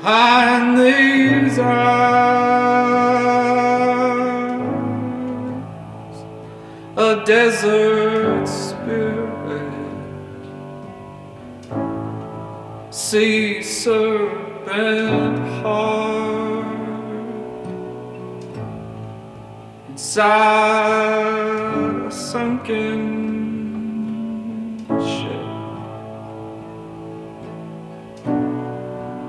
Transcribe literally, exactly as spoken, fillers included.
behind these eyes, a desert spirit, sea serpent heart, inside a sunken